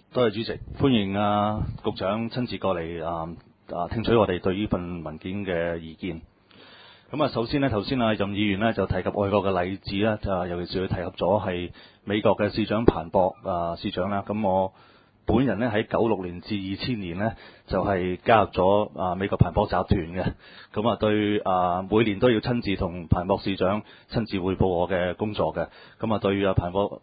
多謝主席，歡迎局長親自過嚟聽取我哋對呢份文件嘅意見。咁首先呢，頭先任議員呢就提及外國嘅例子啦，尤其是佢提及咗係美國嘅市長彭博市長啦。咁我本人呢喺96年至2000年呢就係加入咗美國彭博集團嘅。咁對每年都要親自同彭博市長親自匯報我嘅工作嘅。咁對彭博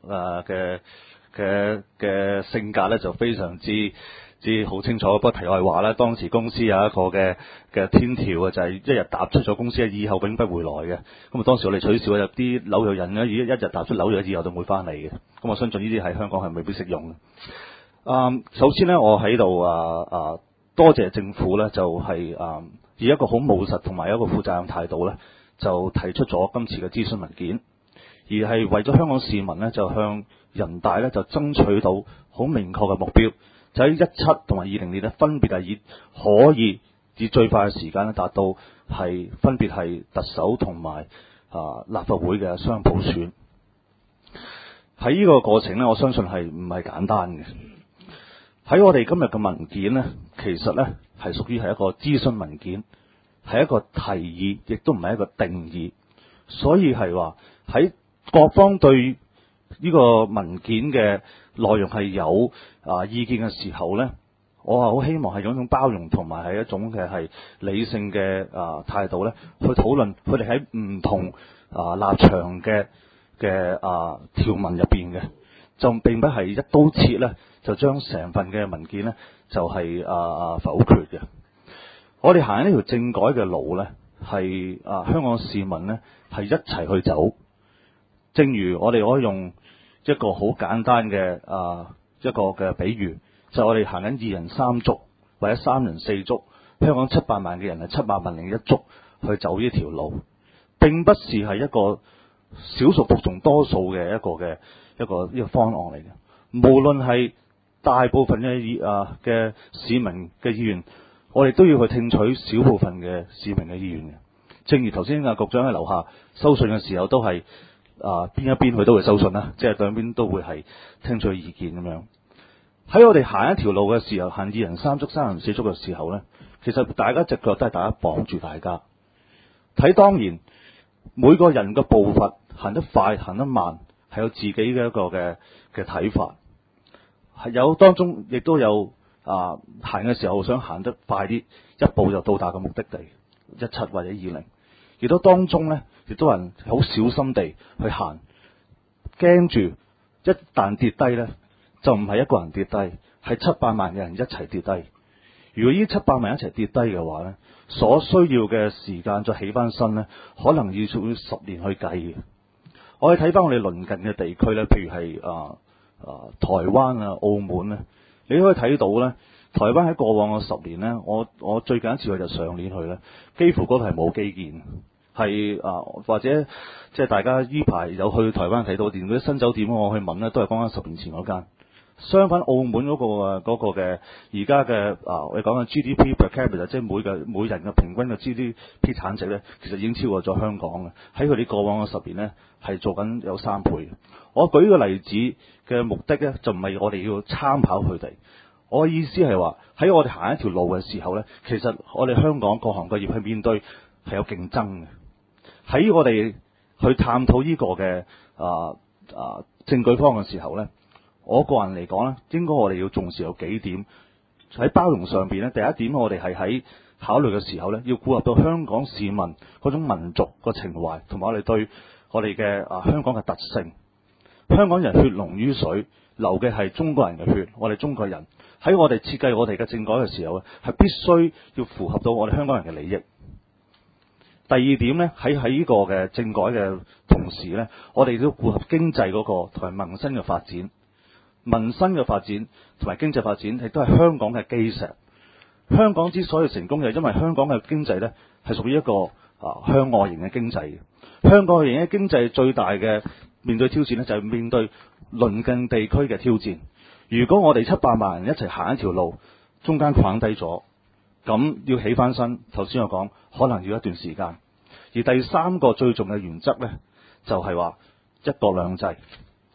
嘅性格咧就非常之好清楚。不過題外話咧，當時公司有一個嘅天條嘅，就係一日踏出咗公司，以後永不回來嘅。咁當時我哋取笑有啲紐約人咧，一日踏出紐約以後就唔會翻嚟嘅。咁我相信呢啲喺香港係未必適用嘅。首先呢，我喺度多謝政府咧，就係以一個好務實同埋一個負責任態度咧，就提出咗今次嘅諮詢文件，而係為咗香港市民呢，就向人大咧就爭取到好明確嘅目標，就喺17同埋20年咧分別係可以以最快嘅時間咧達到係分別係特首同埋立法會嘅雙普選。喺呢個過程呢，我相信係唔係簡單嘅。喺我哋今日嘅文件呢，其實呢係屬於係一個諮詢文件，係一個提議，亦都唔係一個定義。所以係話喺各方對呢個文件嘅內容係有意見嘅時候呢，我係好希望係用一種包容同埋係一種嘅係理性嘅態度呢去討論佢哋喺唔同立場嘅條文入邊嘅，就並不係一刀切呢就將成份嘅文件呢就係否決嘅。我哋行緊呢條政改嘅路呢，係香港市民呢係一齊去走。正如我哋可以用一個好簡單嘅一個嘅比喻，就係我哋行緊2人3足或者3人4足，香港700萬嘅人係700萬零1足去走呢條路，並不是係一個少數服從多數嘅一個方案嚟嘅。無論係大部分嘅市民嘅意願，我哋都要去聽取少部分嘅市民嘅意願嘅。正如頭先局長喺樓下收信嘅時候都係邊一邊佢都會收信啦，即係兩邊都會係聽取意見咁樣。喺我哋行一條路嘅時候，行2人3足、3人4足嘅時候呢，其實大家隻腳都係大家綁住大家。當然每個人嘅步伐行得快行得慢係有自己嘅一個嘅睇法，係有當中亦都有行嘅時候想行得快啲，一步就到達嘅目的地17或者20，亦都當中呢，亦都人好小心地去行，驚住一旦跌低呢，就唔係一個人跌低，係700萬嘅人一齊跌低。如果呢700萬一齊跌低嘅話呢，所需要嘅時間再起翻身呢，可能要10年去計嘅。我哋睇翻我哋鄰近嘅地區呢，譬如係台灣澳門呢，你可以睇到呢，台灣喺過往嘅10年呢，我最近一次去就上年去呢，幾乎嗰度係冇基建，係或者即係大家呢排有去台灣睇到，連嗰啲新酒店我去問呢，都係講緊10年前嗰間。相反，澳門嗰個嘅而家嘅我哋講緊 GDP per capita， 即係每人嘅平均嘅 GDP 產值咧，其實已經超過咗香港嘅。喺佢哋過往嘅10年咧，係做緊有3倍。我舉呢個例子嘅目的咧，就唔係我哋要參考佢哋。我嘅意思係話，喺我哋行一條路嘅時候咧，其實我哋香港各行各業去面對係有競爭嘅。喺我哋去探討呢個嘅政舉方案嘅時候咧，我個人嚟講咧，應該我哋要重視有幾點。喺包容上邊咧，第一點我哋係喺考慮嘅時候咧，要顧及到香港市民嗰種民族個情懷，同埋我哋對我哋嘅香港嘅特性。香港人血濃於水，流嘅係中國人嘅血。我哋中國人喺我哋設計我哋嘅政改嘅時候咧，係必須要符合到我哋香港人嘅利益。第二點咧，喺呢個嘅政改嘅同時咧，我哋都顧合經濟嗰個同埋民生嘅發展。民生嘅發展同埋經濟發展亦都係香港嘅基石。香港之所以成功，就係因為香港嘅經濟呢係屬於一個向外型嘅經濟嘅。香港型嘅經濟最大嘅面對挑戰呢，就係面對鄰近地區嘅挑戰。如果我哋700萬人一齊行一條路，中間khoảng低咗，咁要起翻身，頭先我講可能要一段時間。而第三個最重要嘅原則呢，就係話一國兩制。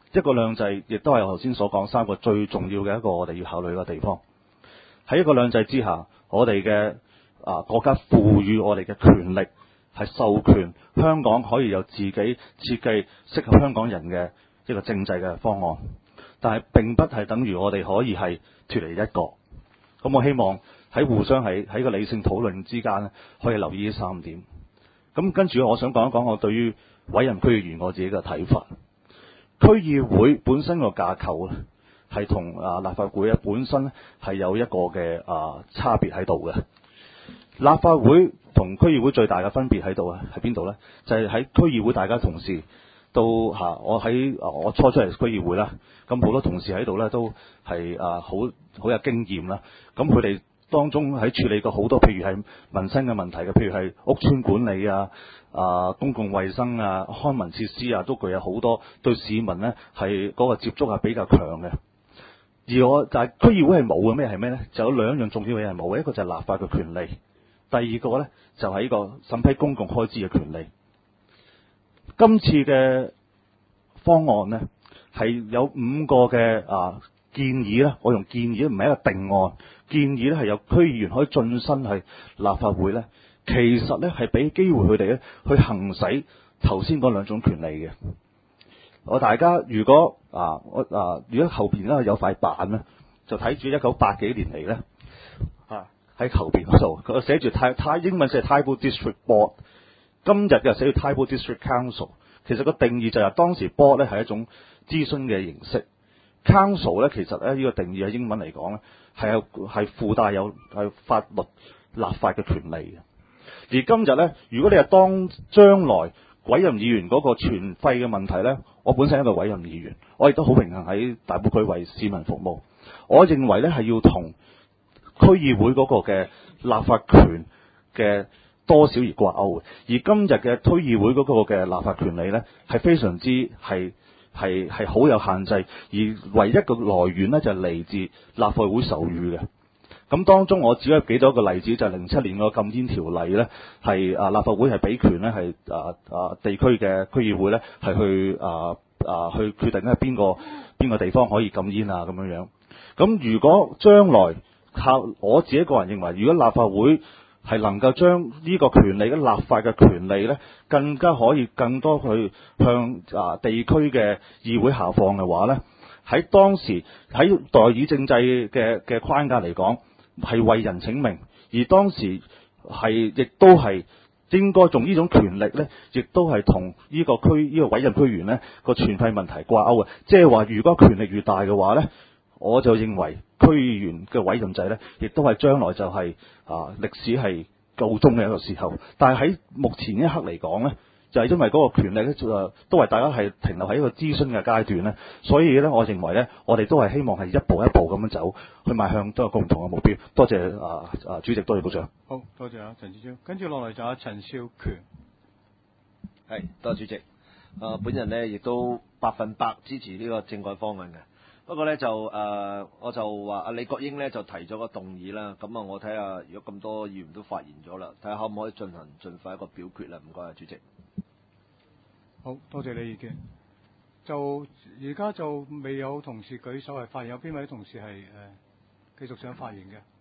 一國兩制亦都係我頭先所講3個最重要嘅一個我哋要考慮嘅地方。喺一國兩制之下，我哋嘅國家賦予我哋嘅權力係授權香港可以有自己設計適合香港人嘅一個政制嘅方案，但係並不係等於我哋可以係脫離一國。咁我希望喺互相喺個理性討論之間咧，可以留意呢3點。咁跟住我想講一講我對於委任區議員我自己嘅睇法。區議會本身個架構咧，係同立法會本身咧係有一個嘅差別喺度嘅。立法會同區議會最大嘅分別喺度啊，喺邊度咧？就係喺區議會大家同事都我初出嚟區議會啦，咁好多同事喺度咧都係好有經驗啦。咁佢哋當中喺處理過好多譬如係民生嘅問題嘅，譬如係屋邨管理公共衛生康文設施都具有好多對市民呢係嗰個接觸係比較強嘅。但係區議會係冇嘅，咩係咩呢？就有2樣重要嘅嘢係冇嘅，一個就係立法嘅權利，第二個呢就係呢個審批公共開支嘅權利。今次嘅方案呢係有5個嘅建議呢，我用建議唔係一個定案，建議呢係有區議員可以晉身係立法會呢，其實呢係俾機會佢哋呢去行使頭先嗰2種權利嘅。大家如果如果後邊咧有塊板咧，就睇住1980幾年嚟咧喺後邊嗰度，佢寫住英文寫 Tribal District Board， 今日就寫住 Tribal District Council。其實個定義就係當時 Board 咧係一種諮詢嘅形式 ，Council 咧其實咧呢個定義喺英文嚟講咧係附帶有法律立法嘅權利嘅。而今日咧，如果你係當將來委任議員嗰個全費嘅問題呢，我本身係一個委任議員，我亦都好榮幸喺大埔區為市民服務。我認為呢係要同區議會嗰個嘅立法權嘅多少而掛鈎嘅。而今日嘅區議會嗰個嘅立法權利呢，係非常之係好有限制，而唯一嘅來源呢，就係嚟自立法會授予嘅。咁當中我只係舉咗一個例子，就係07年個禁煙條例呢，係立法會係俾權呢，係地區嘅區議會呢，係去決定咧邊個地方可以禁煙咁樣。咁如果將來靠我自己個人認為，如果立法會係能夠將呢個權利嘅立法嘅權利呢，更加可以更多去向地區嘅議會下放嘅話呢，喺當時喺代議政制嘅框架嚟講，係為人請命，而當時亦都係應該用呢種權力呢，亦都係同呢個委任區員呢個全費問題掛鈎嘅。即係話，如果權力越大嘅話呢，我就認為區議員嘅委任制呢，亦都係將來就係歷史係告終嘅一個時候。但係喺目前一刻嚟講呢，就係因為嗰個權力咧，都係大家係停留喺一個諮詢嘅階段咧，所以咧，我認為咧，我哋都係希望係一步一步咁樣走，去邁向都有共同嘅目標。多謝主席，多謝局長。 好多謝陳志超，跟住落嚟就陳少權。 係，多謝主席。本人咧亦都100%支持呢個政改方案嘅。不過咧我就話李國英咧就提咗個動議啦，咁我睇下如果咁多議員都發言咗啦，睇下可唔可以盡快一個表決啦。唔該，主席。 好多謝你意見。就而家就未有同事舉手係發言，有邊位同事係繼續想發言嘅？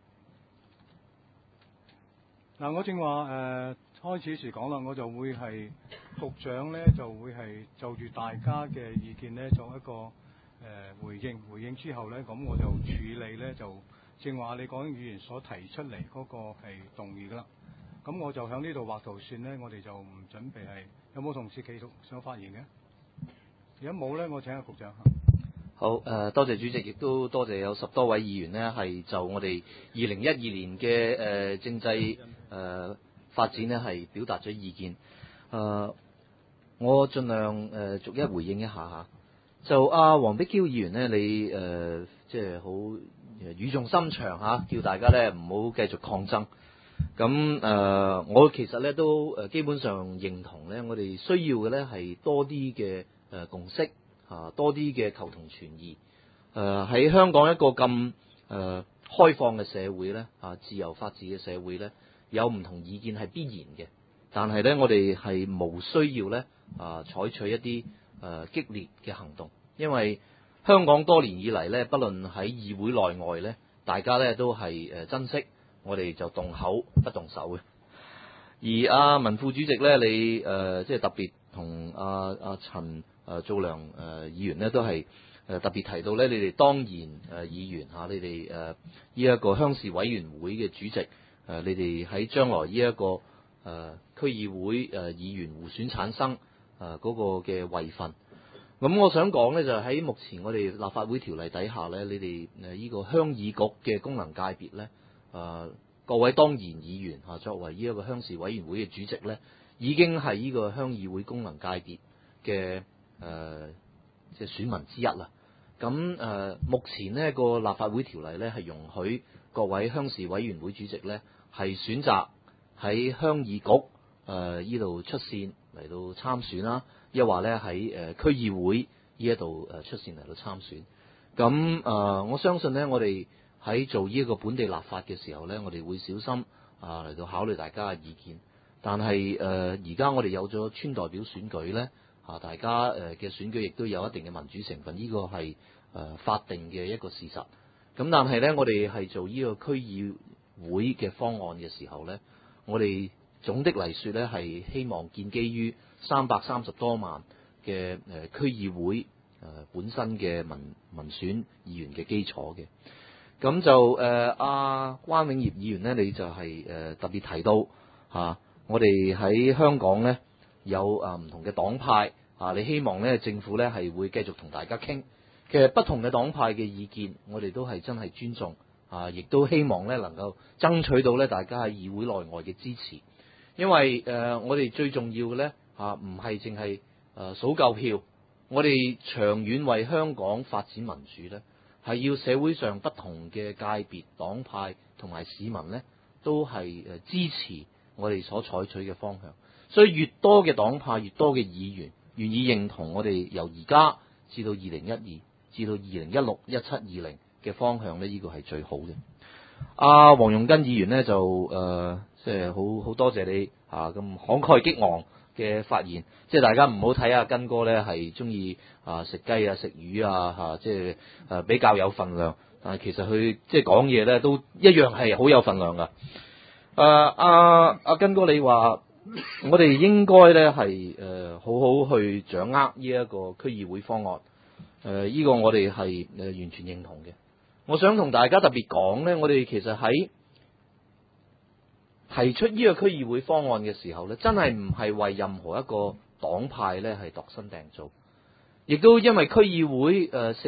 嗱，我正話開始時講啦，我就會係局長咧就會係就住大家嘅意見咧作一個回應之後咧，咁我就處理咧就正話你講議員所提出嚟嗰個係動議噶啦。咁我就喺呢度畫圖線咧，我哋就唔準備係有冇同事繼續想發言嘅？如果冇咧，我請阿局長。 好，多謝主席，亦都多謝有10多位議員呢係就我哋2012年嘅政制發展呢係表達咗意見。我盡量逐一回應一下嚇。就黃碧嬌議員呢，你即係好語重心長嚇，叫大家咧唔好繼續抗爭。咁我其實咧都基本上認同咧，我哋需要嘅咧係多啲嘅共識多啲嘅求同存異。喺香港一個咁開放嘅社會咧自由法治嘅社會咧，有唔同意見係必然嘅，但係咧我哋係無需要咧採取一啲激烈嘅行動。 因為香港多年以嚟咧，不論喺議會內外咧，大家咧都係珍惜，我哋就動口不動手嘅。而阿文副主席咧，你即係特別同阿陳祖良議員咧，都係特別提到咧，你哋當然議員嚇，你哋呢一個鄉事委員會嘅主席，你哋喺將來呢一個區議會議員互選產生嗰個嘅位份。咁我想講咧，就喺目前我哋立法會條例底下咧，你哋呢個鄉議局嘅功能界別咧，各位當然議員嚇，作為呢一個鄉事委員會嘅主席咧，已經係呢個鄉議會功能界別嘅即係選民之一啦。咁目前呢個立法會條例咧係容許各位鄉事委員會主席咧係選擇喺鄉議局呢度出線嚟到參選啦，亦或咧喺區議會呢一度出線嚟到參選。咁我相信咧，我哋喺做呢一個本地立法嘅時候咧，我哋會小心嚟到考慮大家嘅意見。但係而家我哋有咗村代表選舉咧，大家嘅選舉亦都有一定嘅民主成分，呢個係法定嘅一個事實。咁但係咧，我哋係做呢個區議會嘅方案嘅時候咧，我哋總的嚟說咧係希望建基於330多萬嘅區議會本身嘅民選議員嘅基礎嘅。咁就阿關永業議員咧，你就係特別提到我哋喺香港咧有唔同嘅黨派你希望咧政府咧係會繼續同大家傾。其實不同嘅黨派嘅意見，我哋都係真係尊重亦都希望咧能夠爭取到咧大家喺議會內外嘅支持。因為我哋最重要嘅咧唔係淨係數夠票，我哋長遠為香港發展民主咧，係要社會上不同嘅界別、黨派同埋市民咧，都係支持我哋所採取嘅方向。所以越多嘅黨派、越多嘅議員願意認同我哋由而家至到2012至到2016、17、20嘅方向咧，呢個係最好嘅。黃容根議員咧就即係好多謝你咁慷慨激昂嘅發言。即係大家唔好睇阿根哥咧係中意食雞食魚即係比較有份量，但係其實佢即係講嘢咧都一樣係好有份量噶。阿根哥，你話我哋應該咧係好好去掌握呢一個區議會方案，呢個我哋係完全認同嘅。我想同大家特別講咧，我哋其實喺提出呢個區議會方案嘅時候咧，真係唔係為任何一個黨派咧係度身訂造，亦都因為區議會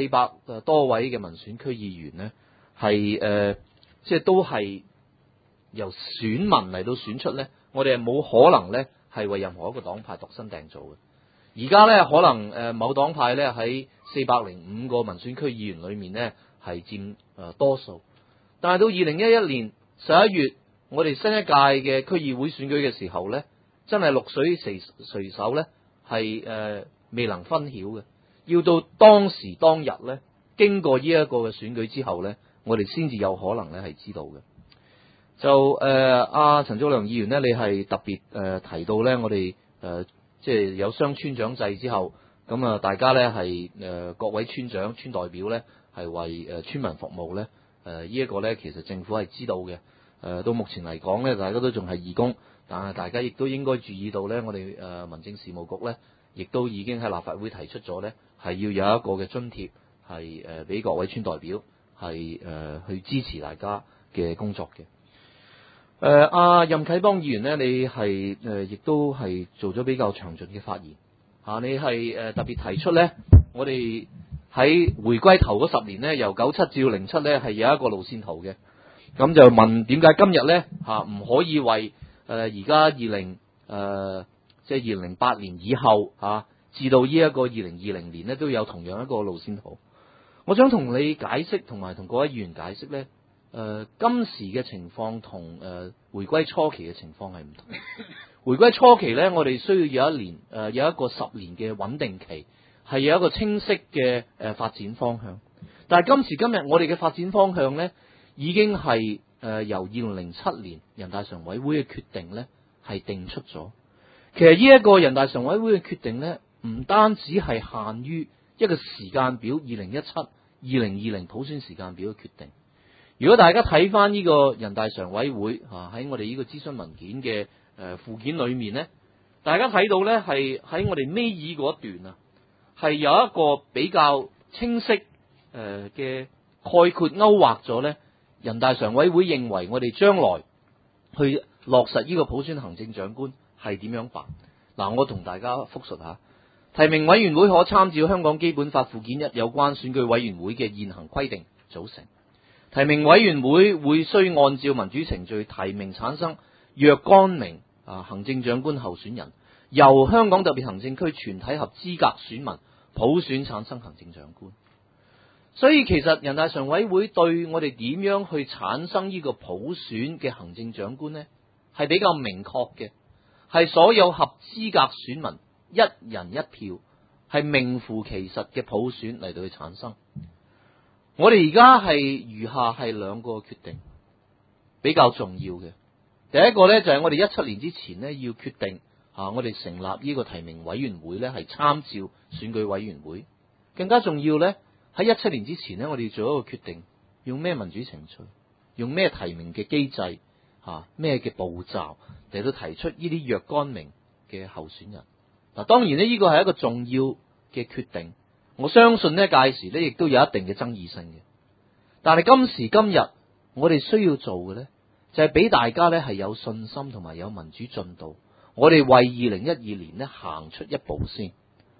400多位嘅民選區議員咧係即係都係由選民嚟到選出咧，我哋係冇可能咧係為任何一個黨派度身訂造嘅。而家咧可能某黨派咧喺405個民選區議員裏面咧係佔多數，但係到2011年11月，我哋新一屆嘅區議會選舉嘅時候咧，真係鹿水誰手咧係未能分曉嘅。要到當時當日咧，經過呢一個嘅選舉之後咧，我哋先至有可能咧係知道嘅。就陳祖良議員咧，你係特別提到咧，我哋即係有雙村長制之後，咁大家咧係各位村長、村代表咧係為村民服務咧，呢一個咧其實政府係知道嘅。到目前嚟講咧，大家都仲係義工，但係大家亦都應該注意到咧，我哋民政事務局咧，亦都已經喺立法會提出咗咧，係要有一個嘅津貼係俾各位村代表係去支持大家嘅工作嘅。任啟邦議員咧，你係亦都係做咗比較詳盡嘅發言你係特別提出咧，我哋喺回歸頭嗰10年咧，由97至到07咧係有一個路線圖嘅。咁就問點解今日咧唔可以為而家即係2008年以後至到呢一個2020年咧都有同樣一個路線圖？我想同你解釋，同埋同各位議員解釋咧。今時嘅情況同回歸初期嘅情況係唔同。回歸初期咧，我哋需要有一年有一個10年嘅穩定期，係有一個清晰嘅發展方向。但係今時今日，我哋嘅發展方向咧，已經係由2007年人大常委會嘅決定咧係定出咗。其實呢一個人大常委會嘅決定咧，唔單止係限於一個時間表，2017-2020普選時間表嘅決定。如果大家睇翻呢個人大常委會喺我哋呢個諮詢文件嘅附件裏面呢，大家睇到呢係喺我哋尾二嗰一段啊，係有一個比較清晰嘅概括勾畫咗呢人大常委會認為我哋將來去落實呢個普選行政長官係點樣辦。嗱，我同大家複述下，提名委員會可參照香港基本法附件1有關選舉委員會嘅現行規定組成。提名委員會會須按照民主程序提名產生若干名行政長官候選人，由香港特別行政區全體合資格選民普選產生行政長官。所以其實人大常委會對我哋點樣去產生呢個普選嘅行政長官呢，係比較明確嘅，係所有合資格選民一人一票，係名副其實嘅普選嚟到去產生。我哋而家係餘下係兩個決定比較重要嘅。第一個呢，就係我哋17年之前呢要決定我哋成立呢個提名委員會呢係參照選舉委員會。更加重要呢，喺17年之前呢，我哋要做一個決定，用咩民主程序，用咩提名嘅機制，咩嘅步驟嚟到提出呢啲若干名嘅候選人。嗱，當然呢，呢個係一個重要嘅決定。我相信呢屆時呢亦都有一定嘅爭議性嘅。但係今時今日，我哋需要做嘅呢，就係俾大家呢係有信心同埋有民主進度。我哋為2012年呢行出一步先。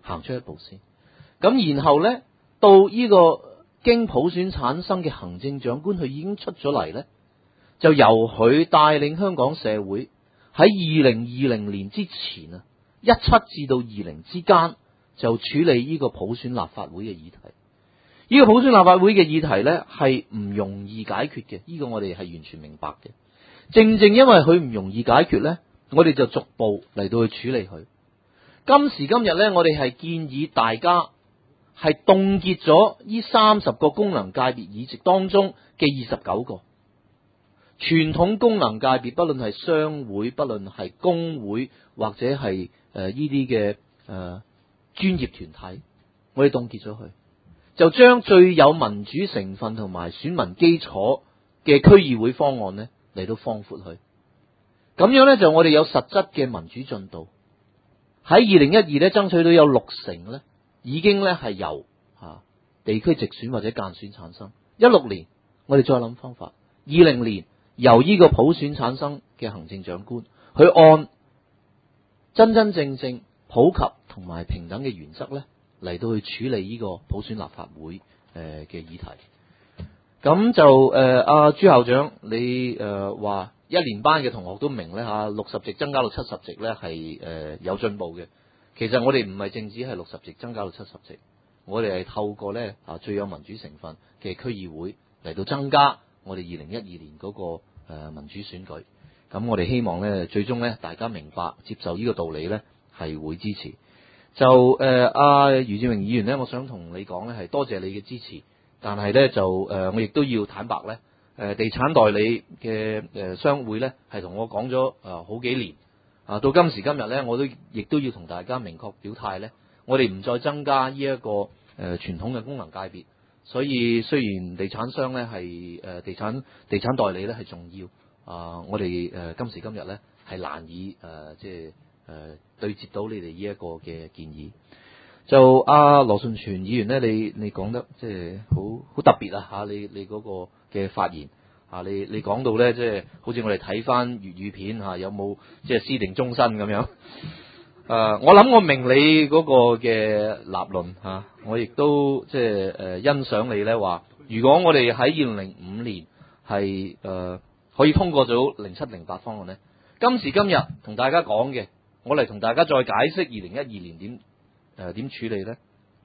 咁然後呢，到呢個經普選產生嘅行政長官，佢已經出咗嚟呢，就由佢帶領香港社會喺2020年之前啊，17至到20之間就處理呢個普選立法會嘅議題。呢個普選立法會嘅議題呢，係唔容易解決嘅，呢個我哋係完全明白嘅。正正因為佢唔容易解決呢，我哋就逐步嚟到去處理佢。今時今日呢，我哋係建議大家係凍結咗呢30個功能界別議席當中嘅29個傳統功能界別，不論係商會，不論係工會，或者係呢啲嘅專業團體，我哋凍結咗佢，就將最有民主成分同埋選民基礎嘅區議會方案呢嚟到放寬佢。咁樣呢，就我哋有實質嘅民主進度。喺2012呢，爭取到有60%呢已經呢係由地區直選或者間選產生。16年我哋再諗方法，20年由呢個普選產生嘅行政長官，去按真真正正普及同埋平等嘅原則呢嚟到去處理呢個普選立法會嘅議題。咁就朱校長，你話1年班嘅同學都明呢60席增加到70席呢係有進步嘅。其實我哋唔係淨止係60席增加到70席，我哋係透過呢最有民主成分嘅區議會嚟到增加我哋2012年嗰個民主選舉。咁我哋希望呢最終呢大家明白接受呢個道理呢係會支持。就余志榮議員呢，我想同你講呢係多謝你嘅支持，但係呢就我亦都要坦白呢，地產代理嘅商會呢係同我講咗好幾年。到今時今日呢，我亦都要同大家明確表態呢，我哋唔再增加呢一個傳統嘅功能界別。所以雖然地產商呢係地產代理呢係重要，我哋今時今日呢係難以對接到你哋呢一個嘅建議。就羅順全議員呢，你講得即係好特別啊！你嗰個嘅發言。你講到咧，即係好似我哋睇翻粵語片有冇即係私定終身咁樣？我諗我明你嗰個嘅立論我亦都即係欣賞你咧話，如果我哋喺2005年係可以通過咗0708方案咧，今時今日同大家講嘅，我嚟同大家再解釋2012年點處理咧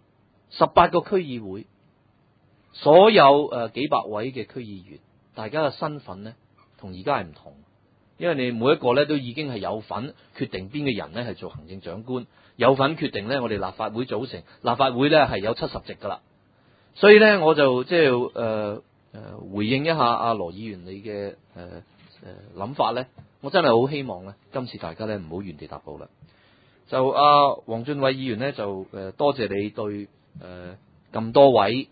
？18個區議會，所有幾百位嘅區議員。大家嘅身份呢，同而家係唔同，因為你每一個呢都已經係有份決定邊個人呢係做行政長官，有份決定呢我哋立法會組成，立法會呢係有70席噶啦，所以呢，我就即係回應一下阿羅議員你嘅諗法呢，我真係好希望呢今次大家呢唔好原地踏步啦。就黃俊偉議員呢，就多謝你對咁多位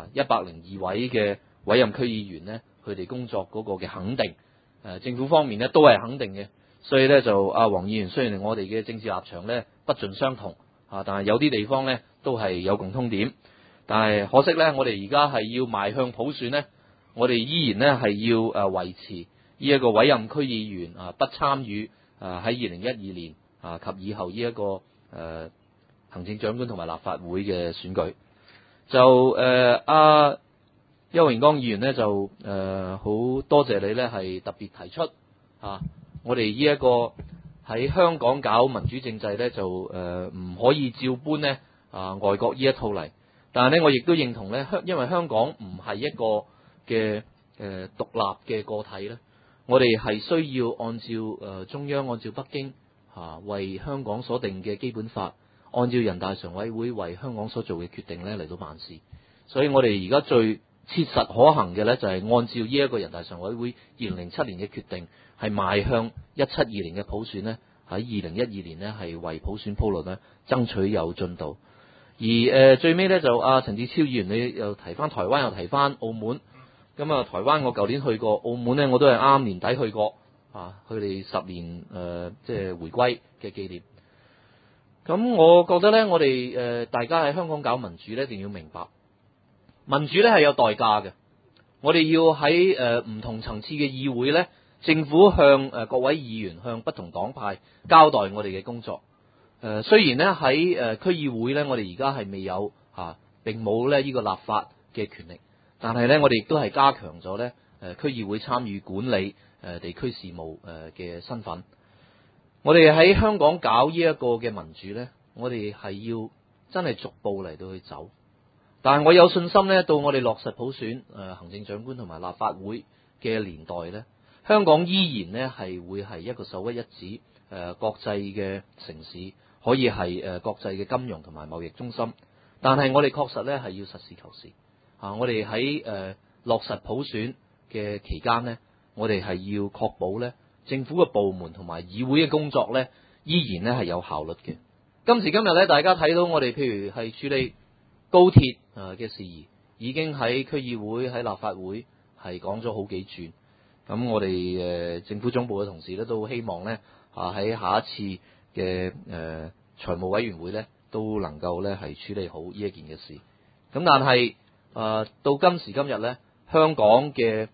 102位嘅委任區議員呢，佢哋工作嗰個嘅肯定，政府方面呢都係肯定嘅。所以咧就黃議員，雖然我哋嘅政治立場咧不盡相同但係有啲地方咧都係有共通點。但係可惜咧，我哋而家係要邁向普選咧，我哋依然咧係要維持呢一個委任區議員不參與喺2012年及以後呢一個行政長官同埋立法會嘅選舉。就邱榮光議員咧就好多謝你咧係特別提出我哋呢一個喺香港搞民主政制咧就唔可以照搬咧外國呢一套嚟。但係咧我亦都認同咧，因為香港唔係一個嘅獨立嘅個體咧，我哋係需要按照中央按照北京為香港所定嘅基本法，按照人大常委會為香港所做嘅決定咧嚟到辦事。所以我哋而家最切實可行嘅咧就係按照呢一個人大常委會2007年嘅決定，係邁向172年嘅普選咧，喺2012年呢係為普選鋪路咧，爭取有進度。而最尾咧就陳志超議員你又提翻台灣，又提翻澳門。咁台灣我舊年去過，澳門咧我都係啱年底去過佢哋10年即係回歸嘅紀念。咁我覺得咧，我哋大家喺香港搞民主咧，一定要明白民主咧係有代價嘅。我哋要喺唔同層次嘅議會咧，政府向各位議員向不同黨派交代我哋嘅工作。雖然咧喺區議會咧，我哋而家係未有並冇咧呢個立法嘅權力，但係咧我哋亦都係加強咗咧區議會參與管理地區事務嘅身份。我哋喺香港搞呢一個嘅民主咧，我哋係要真係逐步嚟到去走。但係我有信心咧，到我哋落實普選行政長官同埋立法會嘅年代咧，香港依然咧係會係一個首屈一指國際嘅城市，可以係國際嘅金融同埋貿易中心。但係我哋確實咧係要實事求是我哋喺落實普選嘅期間呢，我哋係要確保咧政府嘅部門同埋議會嘅工作咧依然咧係有效率嘅。今時今日咧，大家睇到我哋譬如係處理高鐵嘅事宜，已經喺區議會喺立法會係講咗好幾轉。咁我哋政府總部嘅同事咧都希望咧喺下一次嘅財務委員會咧都能夠咧係處理好呢一件嘅事。咁但係到今時今日咧，香港嘅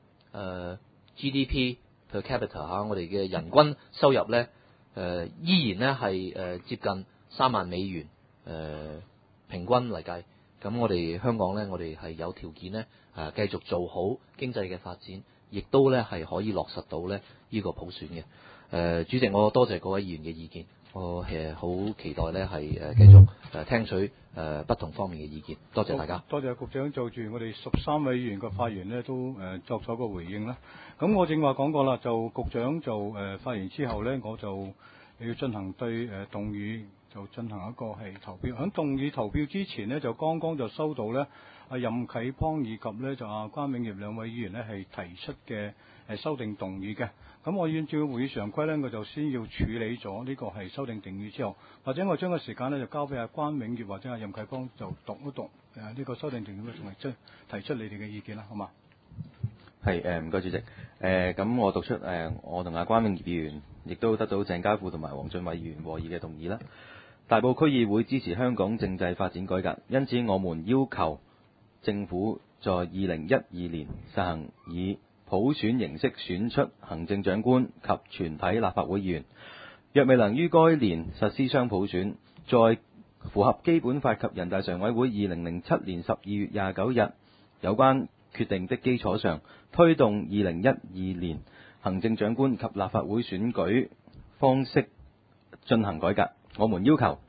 GDP per capita 我哋嘅人均收入咧依然咧係接近3萬美元平均嚟計。咁我哋香港咧，我哋係有條件咧繼續做好經濟嘅發展，亦都咧係可以落實到咧呢個普選嘅。主席，我多謝各位議員嘅意見，我好期待咧係繼續聽取不同方面嘅意見。多謝大家。 多謝局長就住我哋13位議員嘅發言咧，都作咗個回應啦。咁我正話講過啦，就局長就發言之後咧，我就要進行對動議就進行一個係投票。喺動議投票之前呢，就剛剛就收到咧任啟邦以及咧就關永業兩位議員咧係提出嘅修訂動議嘅。咁我按照會議常規咧，我就先要處理咗呢個係修訂定議之後，或者我將個時間咧就交俾關永業或者任啟邦就讀一讀呢個修訂定議咧，同埋提出你哋嘅意見啦，好嘛？ 係唔該主席。咁我讀出我同關永業議員亦都得到鄭家富同埋黃俊偉議員和議嘅動議啦。大埔區議會支持香港政制發展改革，因此我們要求政府在2012年實行以普選形式選出行政長官及全體立法會議員。若未能於該年實施雙普選，在符合基本法及人大常委會2007年12月29日有關決定的基礎上，推動2012年行政長官及立法會選舉方式進行改革。我們要求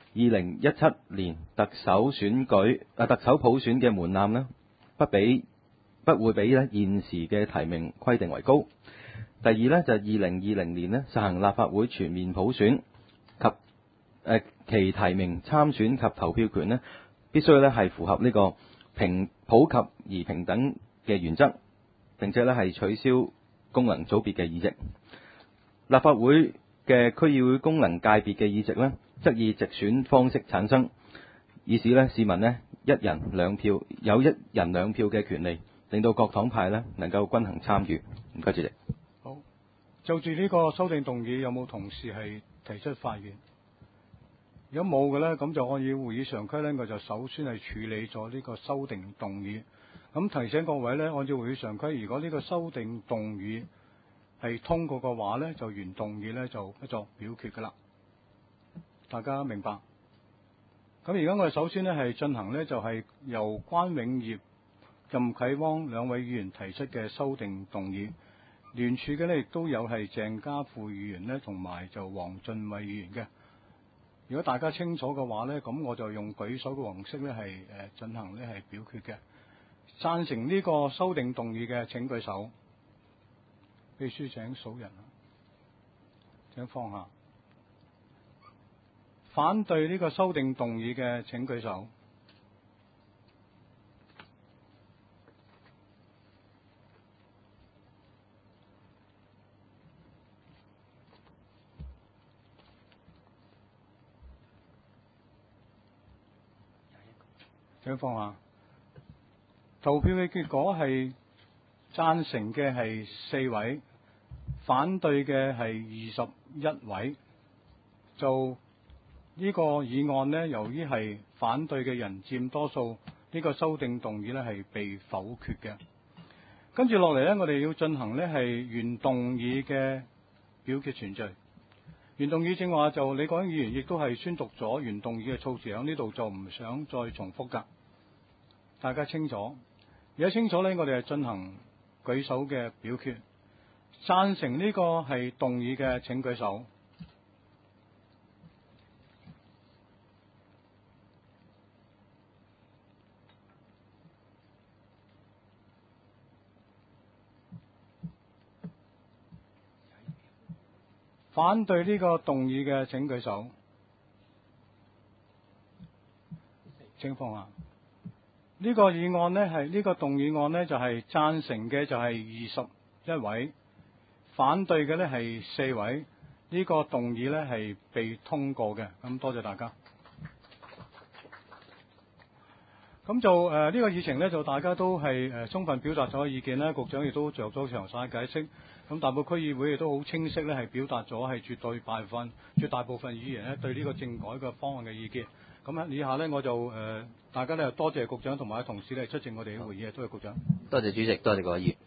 2017年特首普選嘅門檻呢，不會比現時嘅提名規定為高。第二呢，就係2020年呢實行立法會全面普選及其提名參選及投票權呢，必須呢係符合呢個普及而平等嘅原則，並且呢係取消功能組別嘅議席。立法會嘅區議會功能界別嘅議席呢，則以直選方式產生。 以使呢市民呢一人兩票有一人兩票嘅權利，令到各黨派呢能夠均衡參與。唔該主席。 好，就住呢個修訂動議，有冇同事係提出發言？如果冇嘅呢，咁就按照會議常規呢，我就首先係處理咗呢個修訂動議。咁提醒各位呢，按照會議常規，如果呢個修訂動議係通過嘅話呢，就原動議呢就不作表決㗎啦。大家明白？咁而家我哋首先呢係進行呢，就係由關永業、任啟汪兩位議員提出嘅修訂動議，聯署嘅呢亦都有係鄭家富議員呢同埋就黃俊偉議員嘅。如果大家清楚嘅話呢，咁我就用舉手嘅方式呢係進行呢係表決嘅。贊成呢個修訂動議嘅請舉手。秘書請數人，請放下。反對呢個修訂動議嘅請舉手。請放下。投票嘅結果係贊成嘅係4位，反對嘅係21位。就呢個議案呢，由於係反對嘅人佔多數，呢個修訂動議呢係被否決嘅。跟住落嚟呢，我哋要進行呢係原動議嘅表決程序。原動議正話就李國興議員亦都係宣讀咗原動議嘅措辭，喺呢度就唔想再重複㗎。大家清楚？而家清楚呢，我哋係進行舉手嘅表決。贊成呢個係動議嘅請舉手。反對呢個動議嘅請舉手。請放下。呢個議案呢係呢個動議案呢就係贊成嘅就係21位，反對嘅呢係4位。呢個動議呢係被通過嘅。咁多謝大家。咁就呢個議程呢，就大家都係充分表達咗意見啦。局長亦都作咗詳細解釋。咁大埔區議會亦都好清晰呢係表達咗係絕大部分議員呢對呢個政改嘅方案嘅意見。咁以下呢，我就大家呢多謝局長同埋同事呢出席我哋嘅會議。多謝局長。 多謝主席，多謝各位議員。